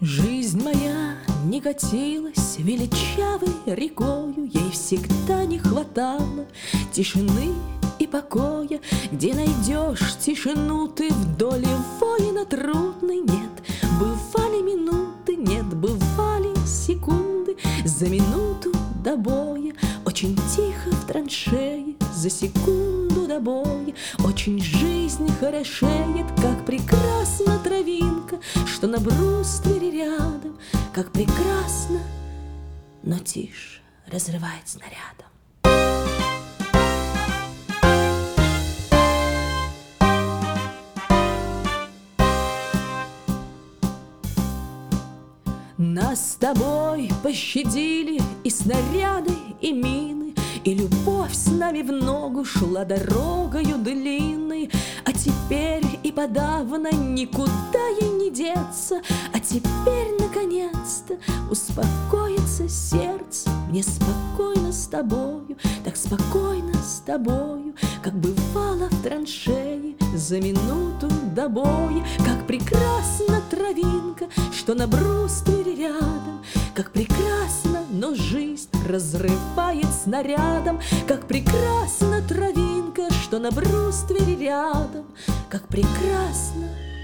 Жизнь моя не катилась величавой рекою, ей всегда не хватало тишины и покоя. Где найдешь тишину ты в доле воина трудной? Нет, бывали минуты, нет, бывали секунды. За минуту до боя очень тихо в траншее, за секунду до боя очень жизнь хорошеет. Как прекрасна травинка, что на бруствере рядом, как прекрасно, но тишь разрывает снарядом. Нас с тобой пощадили и снаряды, и мины, и любовь с нами в ногу шла дорогою длинной. А теперь и подавно никуда ей не деться. А теперь, наконец-то, успокоится сердце. Мне спокойно с тобою, так спокойно с тобою, как бывало в траншее за минуту до боя. Как прекрасна травинка, что на бруствере рядом, как прекрасно, но жизнь разрывает снарядом. Как прекрасна травинка, что на бруствере рядом, как прекрасно